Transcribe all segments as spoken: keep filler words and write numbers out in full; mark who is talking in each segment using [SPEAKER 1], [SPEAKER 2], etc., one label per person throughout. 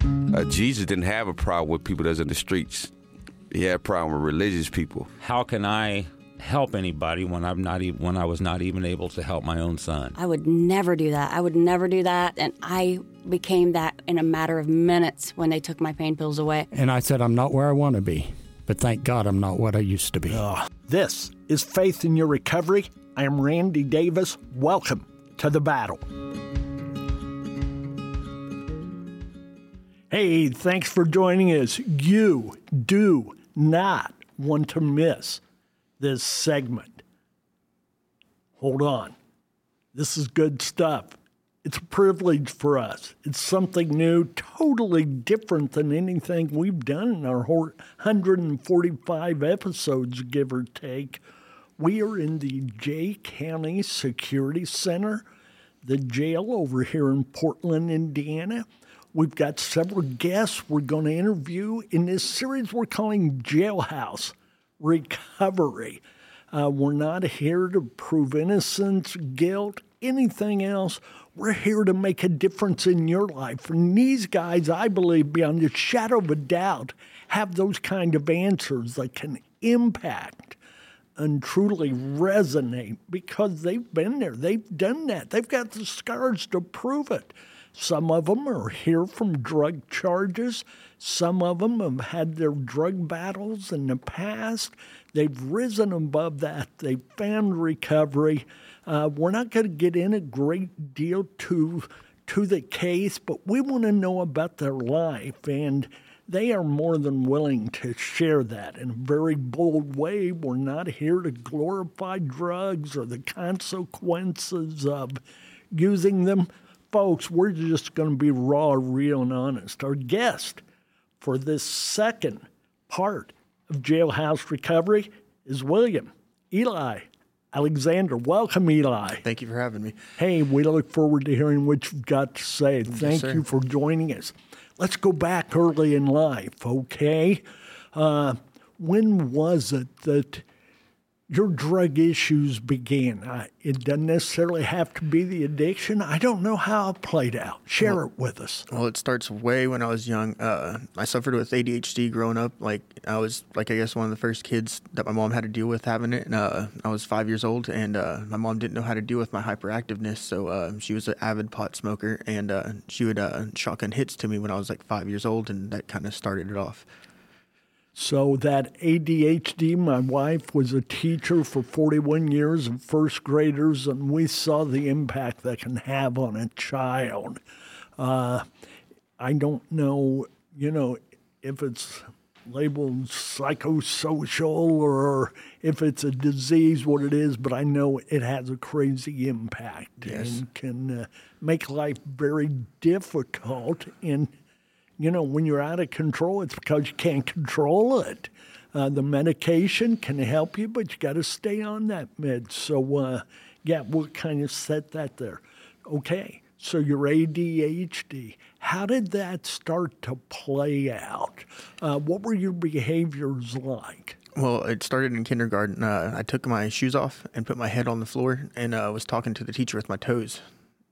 [SPEAKER 1] Uh, Jesus didn't have a problem with people that's in the streets. He had a problem with religious people.
[SPEAKER 2] How can I help anybody when I'm not e- when I was not even able to help my own son?
[SPEAKER 3] I would never do that. I would never do that. And I became that in a matter of minutes when they took my pain pills away.
[SPEAKER 4] And I said, I'm not where I want to be, but thank God I'm not what I used to be.
[SPEAKER 5] Oh, this is Faith in Your Recovery. I am Randy Davis. Welcome to the battle. Hey, thanks for joining us. You do not want to miss this segment. Hold on. This is good stuff. It's a privilege for us. It's something new, totally different than anything we've done in our one hundred forty-five episodes, give or take. We are in the Jay County Security Center, the jail over here in Portland, Indiana. We've got several guests we're going to interview in this series we're calling Jailhouse Recovery. Uh, we're not here to prove innocence, guilt, anything else. We're here to make a difference in your life. And these guys, I believe, beyond a shadow of a doubt, have those kind of answers that can impact and truly resonate because they've been there. They've done that. They've got the scars to prove it. Some of them are here from drug charges. Some of them have had their drug battles in the past. They've risen above that. They've found recovery. Uh, we're not going to get in a great deal to, to the case, but we want to know about their life, and they are more than willing to share that in a very bold way. We're not here to glorify drugs or the consequences of using them. Folks, we're just going to be raw, real, and honest. Our guest for this second part of Jailhouse Recovery is William Eli Alexander. Welcome, Eli.
[SPEAKER 6] Thank you for having me.
[SPEAKER 5] Hey, we look forward to hearing what you've got to say.
[SPEAKER 6] Yes,
[SPEAKER 5] Thank
[SPEAKER 6] sir.
[SPEAKER 5] you for joining us. Let's go back early in life, okay? Uh, when was it that your drug issues began? Uh, it doesn't necessarily have to be the addiction. I don't know how it played out. Share
[SPEAKER 6] well,
[SPEAKER 5] it with us.
[SPEAKER 6] Well, it starts way when I was young. Uh, I suffered with A D H D growing up. Like I was, like I guess, one of the first kids that my mom had to deal with having it. And uh, I was five years old, and uh, my mom didn't know how to deal with my hyperactiveness. So uh, she was an avid pot smoker, and uh, she would uh, shotgun hits to me when I was like five years old, and that kind of started it off.
[SPEAKER 5] So that A D H D, my wife was a teacher for forty-one years of first graders, and we saw the impact that can have on a child. Uh, I don't know, you know, if it's labeled psychosocial or if it's a disease, what it is, but I know it has a crazy impact.
[SPEAKER 6] Yes.
[SPEAKER 5] And can uh, make life very difficult. And you know, when you're out of control, it's because you can't control it. Uh, the medication can help you, but you got to stay on that med. So, uh, yeah, we'll kind of set that there. Okay, so your A D H D, how did that start to play out? Uh, what were your behaviors like?
[SPEAKER 6] Well, it started in kindergarten. Uh, I took my shoes off and put my head on the floor and uh, was talking to the teacher with my toes.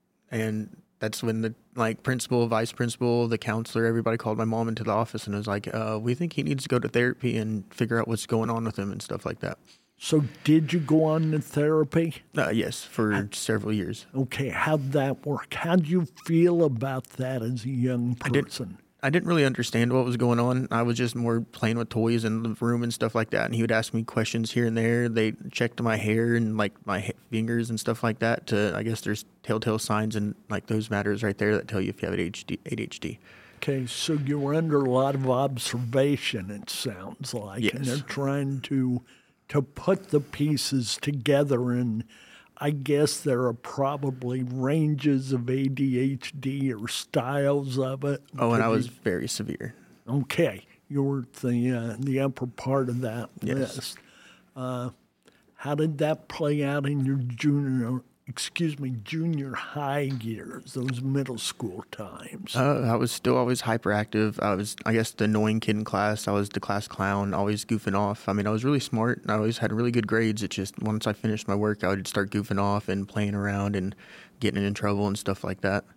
[SPEAKER 6] And that's when the like principal, vice principal, the counselor, everybody called my mom into the office and was like, uh, we think he needs to go to therapy and figure out what's going on with him and stuff like that.
[SPEAKER 5] So did you go on to therapy?
[SPEAKER 6] Uh, yes, for I, several years.
[SPEAKER 5] Okay, how'd that work? How'd you feel about that as a young person?
[SPEAKER 6] I didn't, I didn't really understand what was going on. I was just more playing with toys in the room and stuff like that. And he would ask me questions here and there. They checked my hair and like my fingers and stuff like that. To I guess there's telltale signs and like those matters right there that tell you if you have A D H D.
[SPEAKER 5] Okay, so you were under a lot of observation, it sounds like.
[SPEAKER 6] Yes.
[SPEAKER 5] And they're trying to to put the pieces together, and I guess there are probably ranges of A D H D or styles of it.
[SPEAKER 6] Oh, and I was
[SPEAKER 5] be,
[SPEAKER 6] very severe.
[SPEAKER 5] Okay, you were the uh, the upper part of that
[SPEAKER 6] Yes.
[SPEAKER 5] list. Uh, how did that play out in your junior, excuse me, junior high years, those middle school times?
[SPEAKER 6] Uh, I was still always hyperactive. I was, I guess, the annoying kid in class. I was the class clown, always goofing off. I mean, I was really smart, and I always had really good grades. It just, once I finished my work, I would start goofing off and playing around and getting in trouble and stuff like that.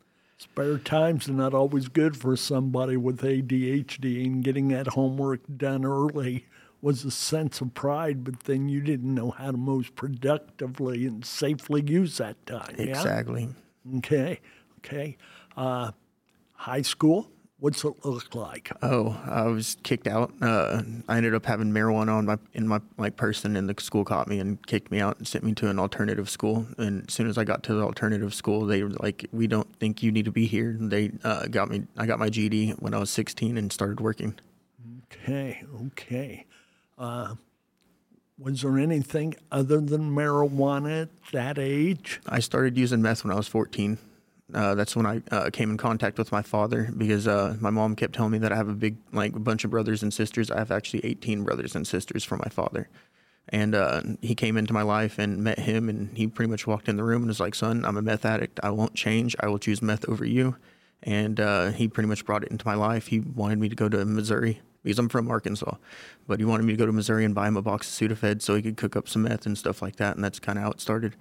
[SPEAKER 5] Spare time's not always good for somebody with A D H D, and getting that homework done early was a sense of pride, but then you didn't know how to most productively and safely use that time.
[SPEAKER 6] Exactly.
[SPEAKER 5] Yeah? Okay, okay. Uh, high school, what's it look like?
[SPEAKER 6] Oh, I was kicked out. Uh, I ended up having marijuana on my in my like person, and the school caught me and kicked me out and sent me to an alternative school. And as soon as I got to the alternative school, they were like, "We don't think you need to be here." And they uh, got me. I got my G E D when I was sixteen and started working.
[SPEAKER 5] Okay, okay. Uh, was there anything other than marijuana at that age?
[SPEAKER 6] I started using meth when I was fourteen. Uh, that's when I uh, came in contact with my father, because uh, my mom kept telling me that I have a big, like, a bunch of brothers and sisters. I have actually eighteen brothers and sisters from my father. And uh, he came into my life and met him, and he pretty much walked in the room and was like, "Son, I'm a meth addict. I won't change. I will choose meth over you." And uh, he pretty much brought it into my life. He wanted me to go to Missouri, because I'm from Arkansas, but he wanted me to go to Missouri and buy him a box of Sudafed so he could cook up some meth and stuff like that, and that's kind of how it started.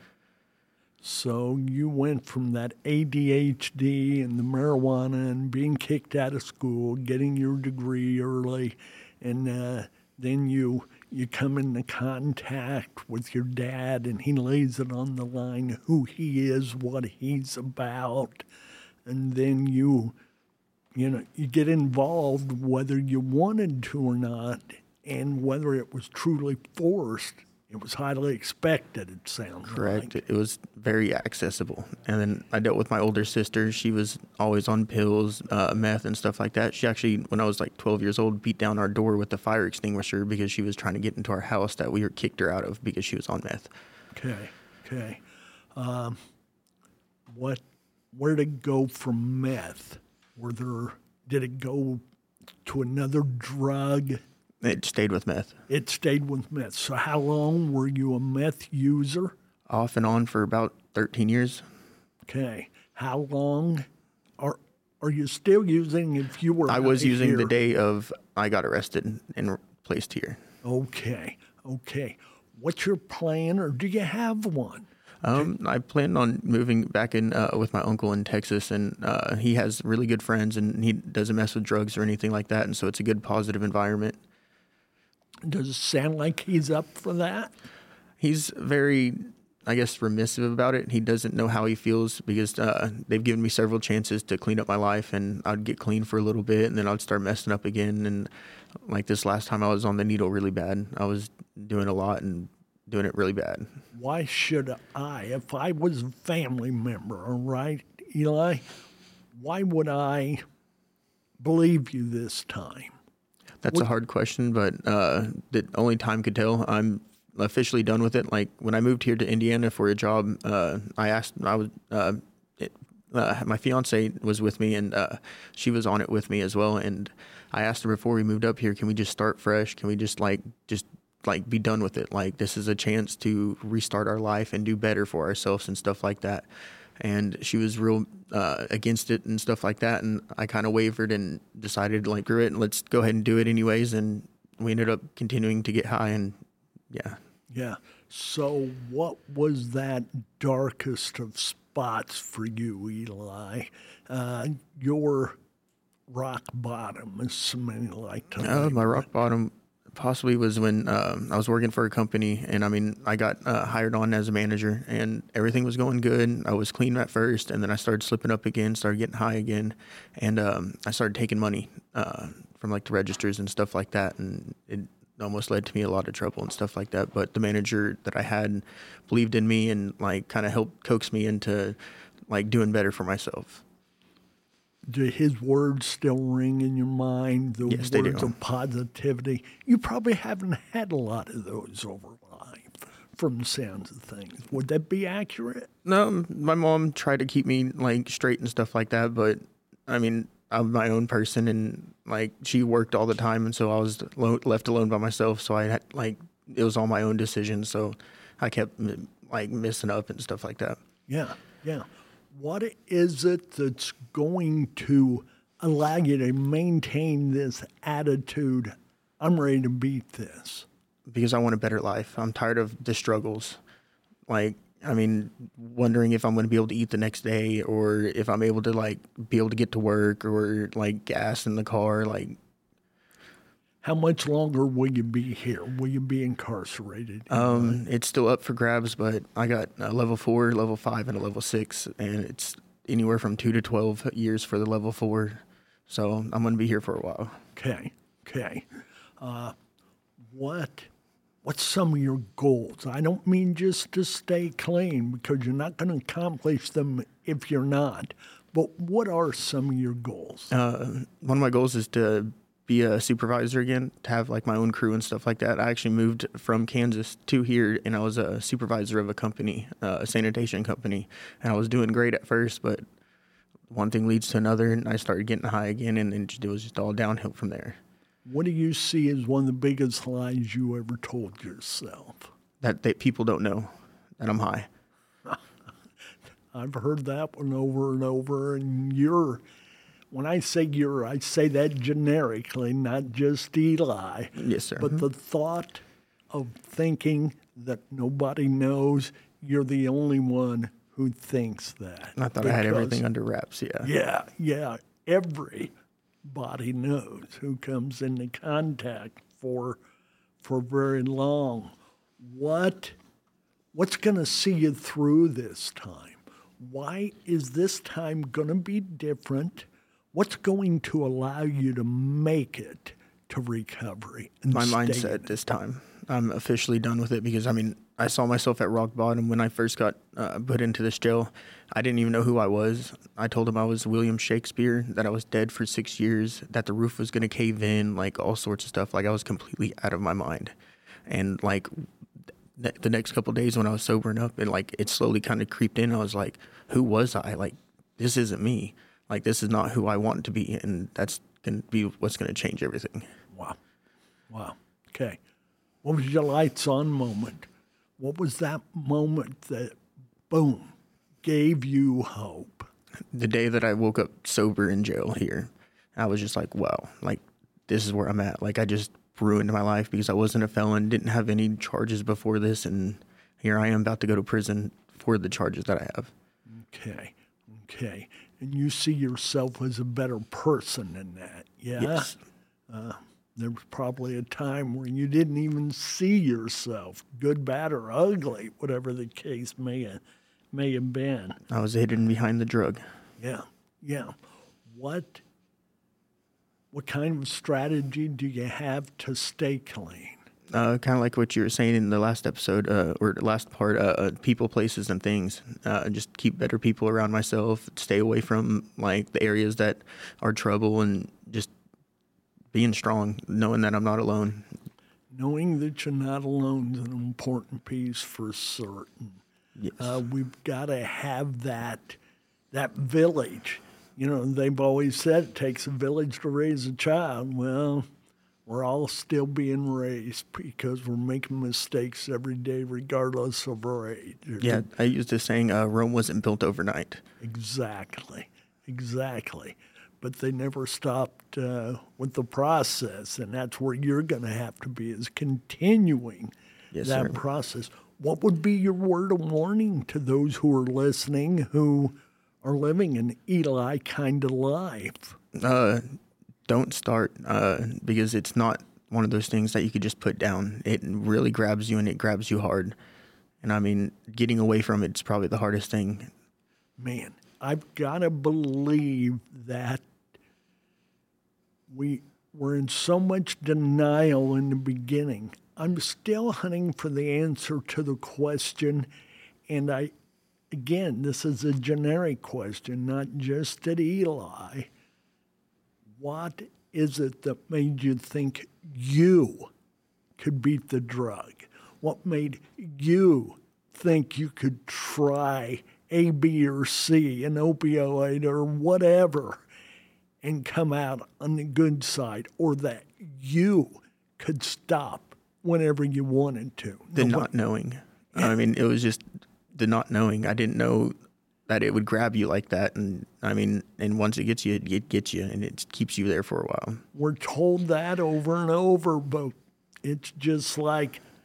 [SPEAKER 5] So you went from that A D H D and the marijuana and being kicked out of school, getting your degree early, and uh, then you you come into contact with your dad, and he lays it on the line who he is, what he's about, and then you you know you get involved whether you wanted to or not, and whether it was truly forced. It was highly expected, it sounds
[SPEAKER 6] Correct.
[SPEAKER 5] like.
[SPEAKER 6] It was very accessible. And then I dealt with my older sister. She was always on pills, uh, meth, and stuff like that. She actually, when I was like twelve years old, beat down our door with a fire extinguisher because she was trying to get into our house that we were kicked her out of because she was on meth.
[SPEAKER 5] Okay, okay. Um, what? Where did it go from meth? Were there? Did it go to another drug?
[SPEAKER 6] It stayed with meth.
[SPEAKER 5] It stayed with meth. So how long were you a meth user?
[SPEAKER 6] Off and on for about thirteen years.
[SPEAKER 5] Okay. How long are are you still using if you were
[SPEAKER 6] I was
[SPEAKER 5] out
[SPEAKER 6] using
[SPEAKER 5] here?
[SPEAKER 6] the day of I got arrested and placed here.
[SPEAKER 5] Okay, okay. What's your plan, or do you have one?
[SPEAKER 6] Um, I plan on moving back in uh, with my uncle in Texas, and uh, he has really good friends, and he doesn't mess with drugs or anything like that, and so it's a good, positive environment.
[SPEAKER 5] Does it sound like he's up for that?
[SPEAKER 6] He's very, I guess, remissive about it. He doesn't know how he feels because uh, they've given me several chances to clean up my life, and I'd get clean for a little bit, and then I'd start messing up again. And like this last time, I was on the needle really bad. I was doing a lot and doing it really bad.
[SPEAKER 5] Why should I, if I was a family member, all right, Eli, why would I believe you this time?
[SPEAKER 6] That's a hard question, but uh, that only time could tell. I'm officially done with it. Like when I moved here to Indiana for a job, uh, I asked, I was, uh, it, uh, my fiance was with me, and uh, she was on it with me as well. And I asked her before we moved up here, can we just start fresh? Can we just like, just like be done with it? Like this is a chance to restart our life and do better for ourselves and stuff like that. And she was real uh, against it and stuff like that. And I kind of wavered and decided, like, screw it, and let's go ahead and do it anyways. And we ended up continuing to get high, and yeah.
[SPEAKER 5] Yeah. So what was that darkest of spots for you, Eli? Uh, your rock bottom, as so many like to
[SPEAKER 6] Uh,
[SPEAKER 5] label
[SPEAKER 6] my
[SPEAKER 5] it.
[SPEAKER 6] rock bottom possibly was when um, I was working for a company, and I mean, I got uh, hired on as a manager, and everything was going good. I was clean at first, and then I started slipping up again, started getting high again, and um, I started taking money uh, from like the registers and stuff like that, and it almost led to me a lot of trouble and stuff like that. But the manager that I had believed in me and like kind of helped coax me into like doing better for myself.
[SPEAKER 5] Do his words still ring in your mind? The
[SPEAKER 6] Yes, they
[SPEAKER 5] words
[SPEAKER 6] do.
[SPEAKER 5] of positivity. You probably haven't had a lot of those over life, from the sounds of things. Would that be accurate?
[SPEAKER 6] No, my mom tried to keep me like straight and stuff like that, but I mean, I'm my own person, and like she worked all the time, and so I was lo- left alone by myself. So I had like it was all my own decision. So I kept like messing up and stuff like that.
[SPEAKER 5] Yeah, yeah. What is it that's going to allow you to maintain this attitude? I'm ready to beat this.
[SPEAKER 6] Because I want a better life. I'm tired of the struggles. Like I mean, wondering if I'm going to be able to eat the next day, or if I'm able to like be able to get to work, or like gas in the car. Like,
[SPEAKER 5] How much longer will you be here? Will you be incarcerated?
[SPEAKER 6] um, it's still up for grabs, but I got a level four, level five, and a level six, and it's anywhere from two to twelve years for the level four. So I'm going to be here for a while.
[SPEAKER 5] Okay, okay. Uh, what, what's some of your goals? I don't mean just to stay clean, because you're not going to accomplish them if you're not. But what are some of your goals?
[SPEAKER 6] Uh, one of my goals is to be a supervisor again, to have like my own crew and stuff like that. I actually moved from Kansas to here, and I was a supervisor of a company, uh, a sanitation company, and I was doing great at first, but one thing leads to another, and I started getting high again, and then it was just all downhill from there.
[SPEAKER 5] What do you see as one of the biggest lies you ever told yourself?
[SPEAKER 6] That, that people don't know that I'm high.
[SPEAKER 5] I've heard that one over and over, and you're, when I say you're, I say that generically, not just Eli.
[SPEAKER 6] Yes, sir.
[SPEAKER 5] But the thought of thinking that nobody knows, you're the only one who thinks that.
[SPEAKER 6] I thought I had
[SPEAKER 5] Because-
[SPEAKER 6] everything under wraps, yeah.
[SPEAKER 5] Yeah, yeah. Everybody knows who comes into contact for for very long. What what's going to see you through this time? Why is this time going to be different? What's going to allow you to make it to recovery? And
[SPEAKER 6] My
[SPEAKER 5] stay in
[SPEAKER 6] mindset
[SPEAKER 5] it?
[SPEAKER 6] this time. I'm officially done with it, because, I mean, I saw myself at rock bottom when I first got uh, put into this jail. I didn't even know who I was. I told him I was William Shakespeare, that I was dead for six years, that the roof was going to cave in, like all sorts of stuff. Like, I was completely out of my mind. And, like, th- the next couple of days when I was sobering up, and, like, it slowly kind of creeped in, I was like, who was I? Like, this isn't me. Like, this is not who I want to be, and that's going to be what's going to change everything.
[SPEAKER 5] Wow. Wow. Okay. What was your lights on moment? What was that moment that, boom, gave you hope?
[SPEAKER 6] The day that I woke up sober in jail here, I was just like, wow, like, this is where I'm at. Like, I just ruined my life because I wasn't a felon, didn't have any charges before this, and here I am about to go to prison for the charges that I have.
[SPEAKER 5] Okay. Okay. And you see yourself as a better person than that, yeah?
[SPEAKER 6] Yes.
[SPEAKER 5] There was probably a time where you didn't even see yourself, good, bad, or ugly, whatever the case may have, may have been.
[SPEAKER 6] I was hidden behind the drug.
[SPEAKER 5] Yeah, yeah. What what kind of strategy do you have to stay clean?
[SPEAKER 6] Uh, kind of like what you were saying in the last episode, uh, or the last part, uh, uh, people, places, and things. Uh, just keep better people around myself, stay away from, like, the areas that are trouble, and just being strong, knowing that I'm not alone.
[SPEAKER 5] Knowing that you're not alone is an important piece for certain.
[SPEAKER 6] Yes.
[SPEAKER 5] Uh, we've got to have that that village. You know, they've always said it takes a village to raise a child. Well, we're all still being raised because we're making mistakes every day, regardless of our age.
[SPEAKER 6] Yeah, I used this saying, uh, Rome wasn't built overnight.
[SPEAKER 5] Exactly, exactly. But they never stopped uh, with the process, and that's where you're going to have to be, is continuing
[SPEAKER 6] Yes,
[SPEAKER 5] that
[SPEAKER 6] sir.
[SPEAKER 5] process. What would be your word of warning to those who are listening who are living an Eli kind of life?
[SPEAKER 6] Uh, don't start, uh, because it's not one of those things that you could just put down. It really grabs you, and it grabs you hard. And I mean, getting away from it's probably the hardest thing.
[SPEAKER 5] Man, I've got to believe that we were in so much denial in the beginning. I'm still hunting for the answer to the question, and I, again, this is a generic question, not just at Eli. What is it that made you think you could beat the drug? What made you think you could try A, B, or C, an opioid or whatever, and come out on the good side, or that you could stop whenever you wanted to?
[SPEAKER 6] The
[SPEAKER 5] No,
[SPEAKER 6] not knowing. I mean, it was just the not knowing. I didn't know that it would grab you like that. And I mean, and once it gets you, it gets you, and it keeps you there for a while.
[SPEAKER 5] We're told that over and over, but it's just like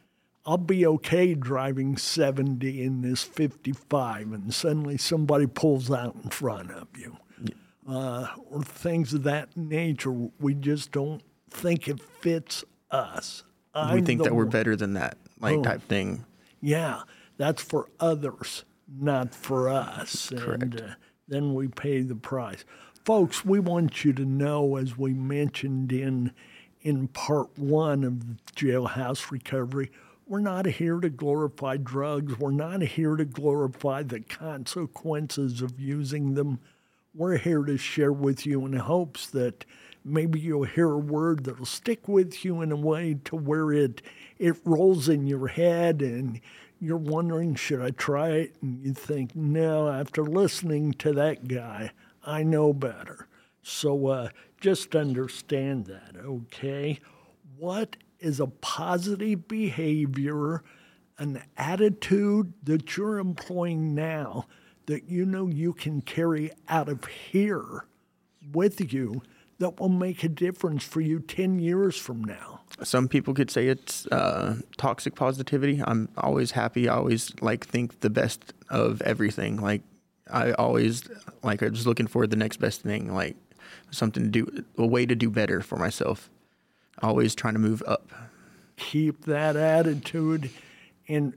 [SPEAKER 5] I'll be okay driving seventy in this fifty-five, and suddenly somebody pulls out in front of you. Uh, or things of that nature. We just don't think it fits us.
[SPEAKER 6] We
[SPEAKER 5] I'm
[SPEAKER 6] think
[SPEAKER 5] the
[SPEAKER 6] that we're
[SPEAKER 5] one-
[SPEAKER 6] better than that, like
[SPEAKER 5] Oh.
[SPEAKER 6] type thing.
[SPEAKER 5] Yeah, that's for others, not for us.
[SPEAKER 6] Correct.
[SPEAKER 5] And uh, then we pay the price. Folks, we want you to know, as we mentioned in in part one of the Jailhouse Recovery, we're not here to glorify drugs. We're not here to glorify the consequences of using them. We're here to share with you in hopes that maybe you'll hear a word that'll stick with you in a way to where it it rolls in your head and you're wondering, should I try it? And you think, no, after listening to that guy, I know better. So uh, just understand that, okay? What is a positive behavior, an attitude that you're employing now that you know you can carry out of here with you that will make a difference for you ten years from now?
[SPEAKER 6] Some people could say it's uh, toxic positivity. I'm always happy. I always like think the best of everything. Like I always like I'm just looking for the next best thing, like something to do, a way to do better for myself. Always trying to move up.
[SPEAKER 5] Keep that attitude and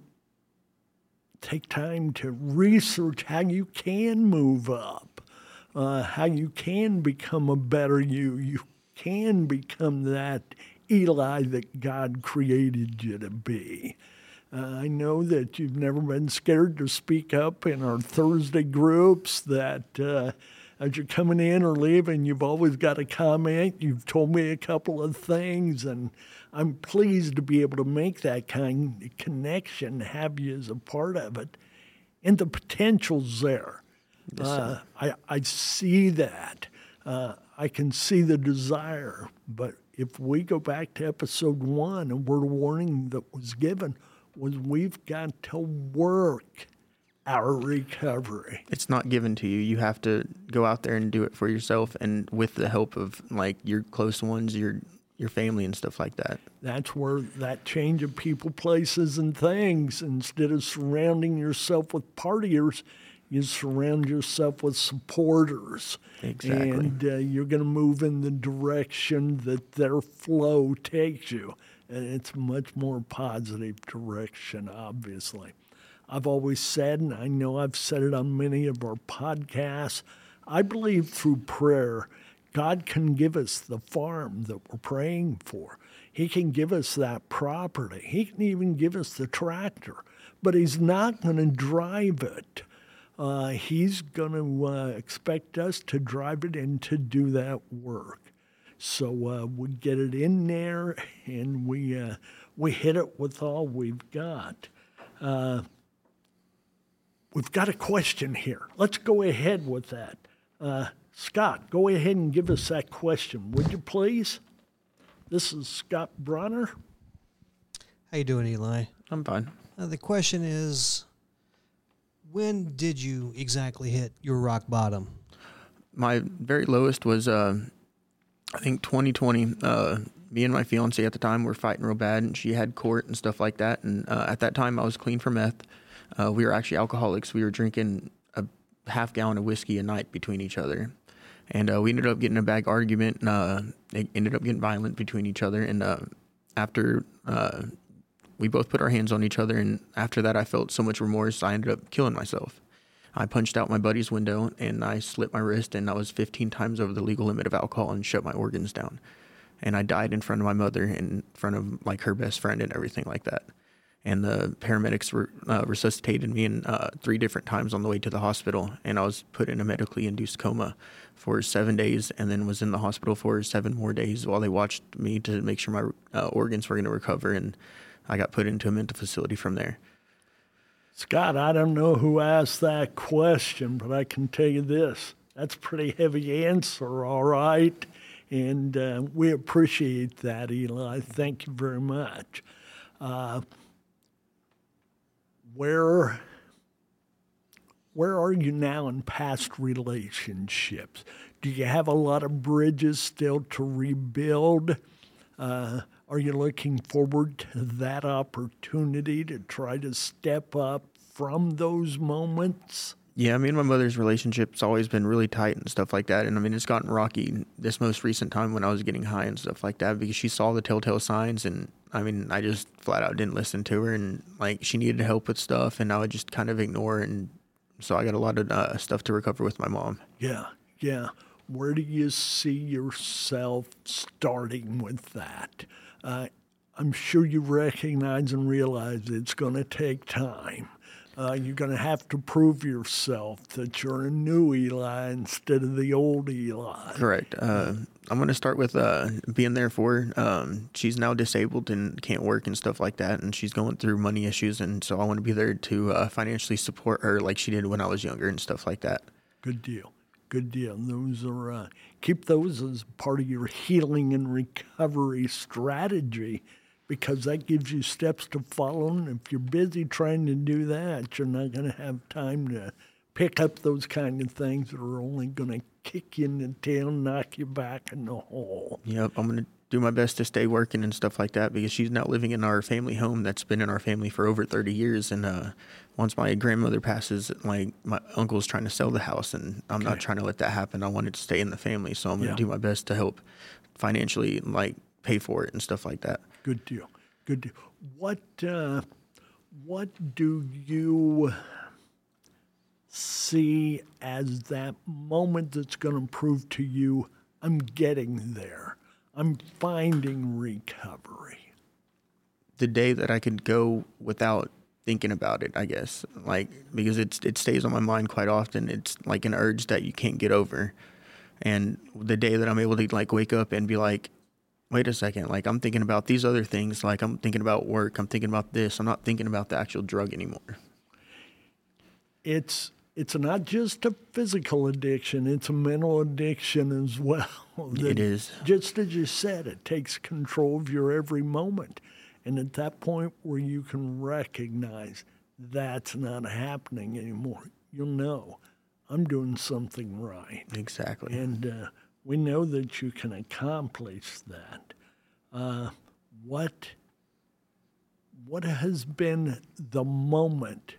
[SPEAKER 5] take time to research how you can move up, uh, how you can become a better you. You can become that Eli that God created you to be. Uh, I know that you've never been scared to speak up in our Thursday groups, that uh, as you're coming in or leaving, you've always got a comment. You've told me a couple of things, and I'm pleased to be able to make that kind of connection, have you as a part of it. And the potential's there.
[SPEAKER 6] Yes,
[SPEAKER 5] uh, I, I see that. Uh, I can see the desire. But if we go back to episode one, a word of warning that was given was we've got to work our recovery.
[SPEAKER 6] It's not given to you. You have to go out there and do it for yourself, and with the help of like your close ones, your your family and stuff like that.
[SPEAKER 5] That's where that change of people, places, and things, instead of surrounding yourself with partiers, you surround yourself with supporters.
[SPEAKER 6] Exactly.
[SPEAKER 5] And uh, you're going to move in the direction that their flow takes you. And it's much more positive direction, obviously. I've always said, and I know I've said it on many of our podcasts, I believe through prayer, God can give us the farm that we're praying for. He can give us that property. He can even give us the tractor. But he's not going to drive it. Uh, he's going to uh, expect us to drive it and to do that work. So uh, we get it in there, and we uh, we hit it with all we've got. Uh, we've got a question here. Let's go ahead with that. Uh, Scott, go ahead and give us that question, would you please? This is Scott Bronner.
[SPEAKER 7] How you doing, Eli?
[SPEAKER 6] I'm fine.
[SPEAKER 7] Uh, the question is, when did you exactly hit your rock bottom?
[SPEAKER 6] My very lowest was, uh, I think, twenty twenty. Uh, me and my fiance at the time were fighting real bad, and she had court and stuff like that. And uh, at that time, I was clean for meth. Uh, we were actually alcoholics. We were drinking a half gallon of whiskey a night between each other. And uh, we ended up getting a bad argument, and uh, it ended up getting violent between each other. And uh, after uh, we both put our hands on each other, and after that, I felt so much remorse, I ended up killing myself. I punched out my buddy's window, and I slit my wrist, and I was fifteen times over the legal limit of alcohol and shut my organs down. And I died in front of my mother, in front of like her best friend and everything like that. And the paramedics re- uh, resuscitated me in uh, three different times on the way to the hospital, and I was put in a medically induced coma for seven days, and then was in the hospital for seven more days while they watched me to make sure my uh, organs were going to recover, and I got put into a mental facility from there.
[SPEAKER 5] Scott, I don't know who asked that question, but I can tell you this. That's a pretty heavy answer, all right? And uh, we appreciate that, Eli. Thank you very much. Uh, where, where are you now in past relationships? Do you have a lot of bridges still to rebuild? Uh, Are you looking forward to that opportunity to try to step up from those moments?
[SPEAKER 6] Yeah, me and my mother's relationship's always been really tight and stuff like that. And I mean, it's gotten rocky this most recent time when I was getting high and stuff like that because she saw the telltale signs. And I mean, I just flat out didn't listen to her. And like, she needed help with stuff, and I would just kind of ignore her. And so I got a lot of uh, stuff to recover with my mom.
[SPEAKER 5] Yeah, yeah. Where do you see yourself starting with that? Uh, I'm sure you recognize and realize it's going to take time. Uh, you're going to have to prove yourself that you're a new Eli instead of the old Eli.
[SPEAKER 6] Correct. Uh, I'm going to start with uh, being there for her. Um, she's now disabled and can't work and stuff like that, and she's going through money issues, and so I want to be there to uh, financially support her like she did when I was younger and stuff like that.
[SPEAKER 5] Good deal. Good deal. Those are uh, keep those as part of your healing and recovery strategy, because that gives you steps to follow. And if you're busy trying to do that, you're not going to have time to pick up those kind of things that are only going to kick you in the tail, knock you back in the hole.
[SPEAKER 6] Yep, I'm going to do my best to stay working and stuff like that because she's now living in our family home that's been in our family for over thirty years. And uh, once my grandmother passes, like my uncle's trying to sell the house, and I'm okay. not trying to let that happen. I want it to stay in the family, so I'm going to yeah. do my best to help financially, like pay for it and stuff like that.
[SPEAKER 5] Good deal. Good deal. What uh, what do you see as that moment that's going to prove to you, I'm getting there, I'm finding recovery?
[SPEAKER 6] The day that I could go without thinking about it, I guess, like because it's it stays on my mind quite often. It's like an urge that you can't get over, and the day that I'm able to like wake up and be like, wait a second, like I'm thinking about these other things, like I'm thinking about work, I'm thinking about this, I'm not thinking about the actual drug anymore.
[SPEAKER 5] It's it's not just a physical addiction, it's a mental addiction as well.
[SPEAKER 6] It is.
[SPEAKER 5] Just as you said, it takes control of your every moment. And at that point where you can recognize that's not happening anymore, you'll know, I'm doing something right.
[SPEAKER 6] Exactly.
[SPEAKER 5] And uh, we know that you can accomplish that. Uh, what what has been the moment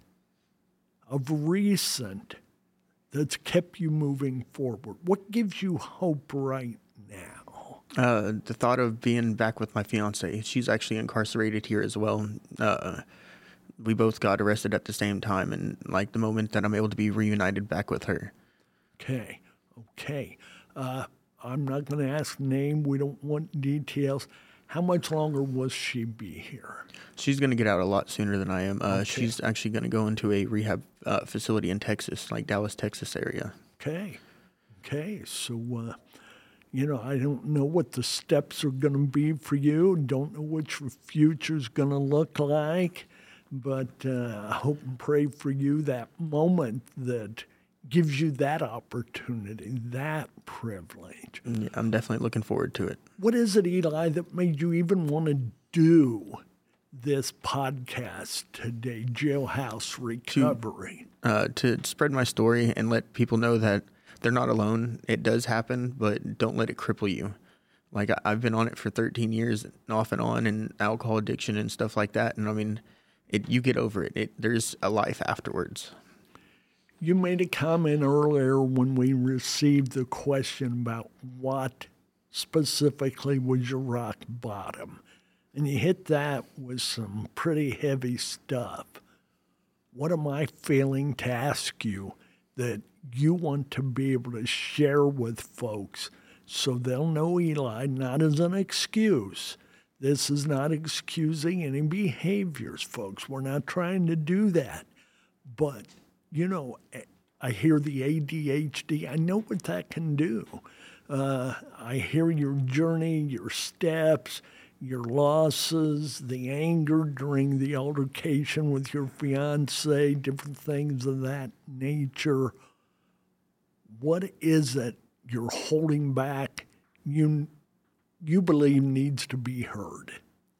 [SPEAKER 5] of recent that's kept you moving forward? What gives you hope right now?
[SPEAKER 6] Uh, the thought of being back with my fiance. She's actually incarcerated here as well. Uh, we both got arrested at the same time, and like the moment that I'm able to be reunited back with her.
[SPEAKER 5] Okay, okay. Uh, I'm not going to ask name. We don't want details. How much longer will she be here?
[SPEAKER 6] She's going to get out a lot sooner than I am. Uh,
[SPEAKER 5] Okay.
[SPEAKER 6] She's actually going to go into a rehab uh, facility in Texas, like Dallas, Texas area.
[SPEAKER 5] Okay, okay. So, uh, you know, I don't know what the steps are going to be for you. Don't know what your future's going to look like. But uh, I hope and pray for you that moment that gives you that opportunity, that privilege.
[SPEAKER 6] Yeah, I'm definitely looking forward to it.
[SPEAKER 5] What is it, Eli, that made you even want to do this podcast today, Jailhouse Recovery?
[SPEAKER 6] Uh, to spread my story and let people know that they're not alone. It does happen, but don't let it cripple you. Like, I- I've been on it for thirteen years, off and on, and alcohol addiction and stuff like that. And I mean, it, you get over it. it. There's a life afterwards.
[SPEAKER 5] You made a comment earlier when we received the question about what specifically was your rock bottom. And you hit that with some pretty heavy stuff. What am I failing to ask you that you want to be able to share with folks so they'll know Eli not as an excuse? This is not excusing any behaviors, folks. We're not trying to do that. But you know, I hear the A D H D. I know what that can do. Uh, I hear your journey, your steps, your losses, the anger during the altercation with your fiance, different things of that nature. What is it you're holding back you, you believe needs to be heard?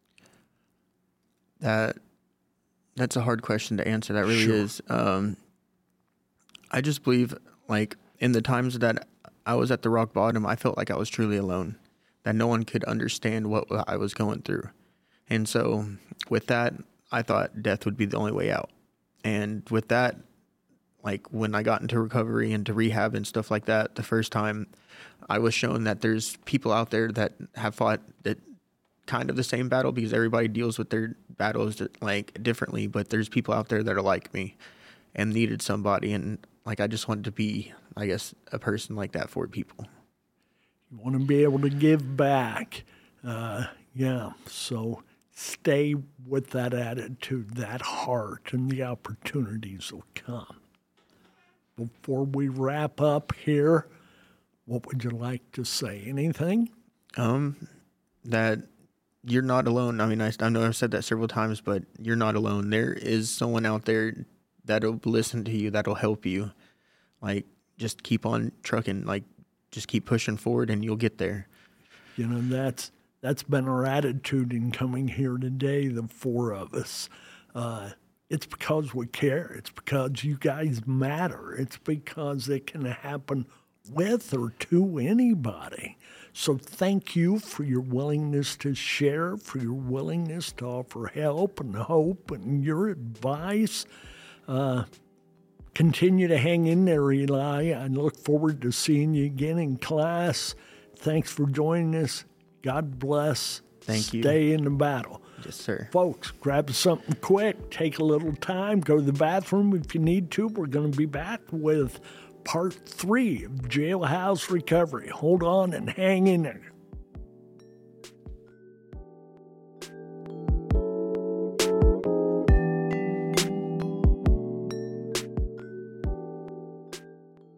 [SPEAKER 6] That That's a hard question to answer. That really
[SPEAKER 5] Sure.
[SPEAKER 6] is. Um, I just believe, like, in the times that I was at the rock bottom, I felt like I was truly alone. that no one could understand what I was going through. And so with that, I thought death would be the only way out. And with that, like when I got into recovery, into rehab and stuff like that, the first time I was shown that there's people out there that have fought that kind of the same battle, because everybody deals with their battles like differently, but there's people out there that are like me and needed somebody. And like, I just wanted to be, I guess, a person like that for people.
[SPEAKER 5] You want to be able to give back. Uh, yeah. So stay with that attitude, that heart, and the opportunities will come. Before we wrap up here, what would you like to say? Anything?
[SPEAKER 6] Um, that you're not alone. I mean, I, I know I've said that several times, but you're not alone. There is someone out there that'll listen to you, that'll help you. Like, just keep on trucking. Like, just keep pushing forward, and you'll get there.
[SPEAKER 5] You know, that's that's been our attitude in coming here today, the four of us. Uh, it's because we care. It's because you guys matter. It's because it can happen with or to anybody. So thank you for your willingness to share, for your willingness to offer help and hope and your advice. Uh, continue to hang in there, Eli. I look forward to seeing you again in class. Thanks for joining us. God bless.
[SPEAKER 6] Thank you.
[SPEAKER 5] Stay in the battle.
[SPEAKER 6] Yes, sir.
[SPEAKER 5] Folks, grab something quick. Take a little time. Go to the bathroom if you need to. We're going to be back with part three of Jailhouse Recovery. Hold on and hang in there.